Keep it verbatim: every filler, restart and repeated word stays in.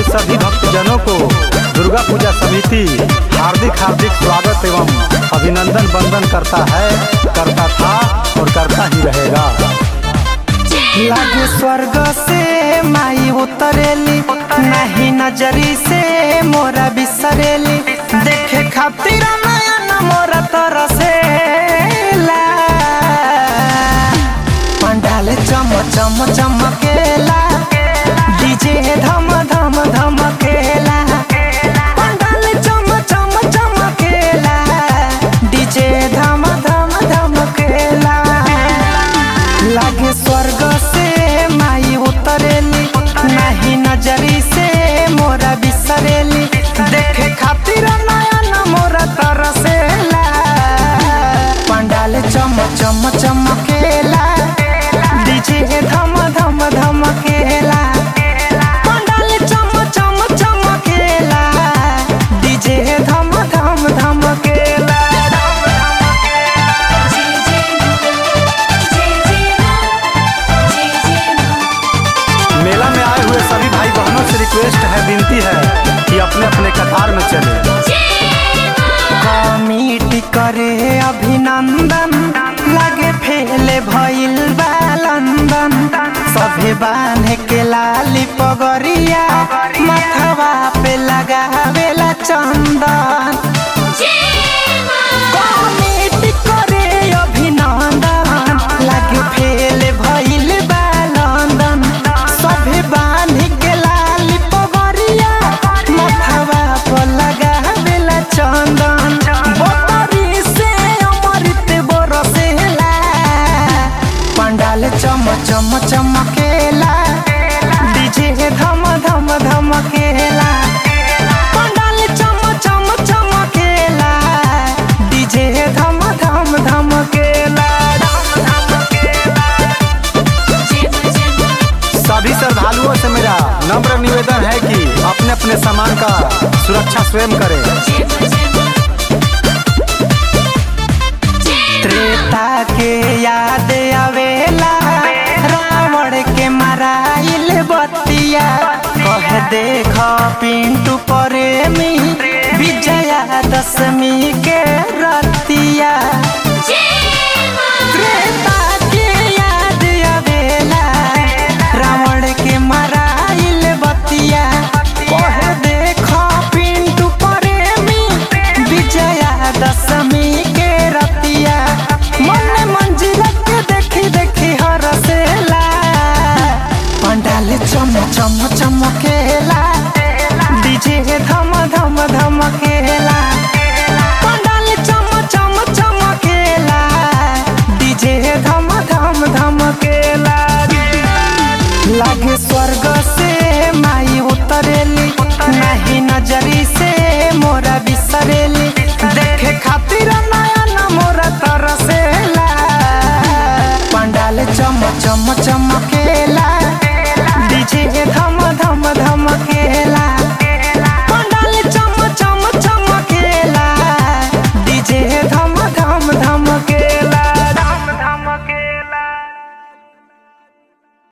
सभी भक्तजनों को दुर्गा पूजा समिति हार्दिक हार्दिक स्वागत एवं अभिनंदन वंदन करता है, करता था और करता ही रहेगा। लागू स्वर्ग से माई उतरेली, नहीं नजरी से मोरा बिसरेली, देखे खातिर नयन मोरा तरसेला। पंडाल चम चम चमकेला, डीजे धम धम धमकेला। पंडाल चम चम चमकेला, डीजे धम धम धमकेला। लागे स्वर्ग से माई उतरेली, नहीं नजरी से मोरा बिसरेली, देखे खातिर नयन मोरा तरसेला। पंडाल चम चम चमकेला, डीजे धम धम धमकेला। पंडाल चम चम चमकेला, डीजे धम धम धमकेला। मेला में आए हुए सभी भाई बहनों से रिक्वेस्ट है, विनती है कि अपने अपने कतार में चले। कमिटी करे अभिनंदन, लगे फेले भइल बा लंदन। सभे बांधे के लाली पगरिया, माथवा पे लगावेला चंदन। कमिटी करे अभिनंदन, लगे फेले भइल बा लंदन। सभे बांधे के लाली पगरिया, माथवा पे लगावेला चंदन। बोतरी से अमृत बरसेला, पंडाल चम चम चमकेला, डीजे धम धम धमकेला। पंडाल चम चम चमकेला, डीजे धम धम धमकेला। सभी श्रद्धालुओं से मेरा नम्र निवेदन है कि अपने अपने सामान का सुरक्षा स्वयं करें।